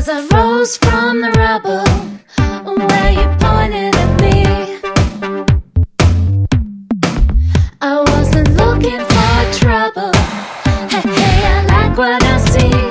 As I rose from the rubble, where you pointed at me, I wasn't looking for trouble. Hey, hey, I like what I see.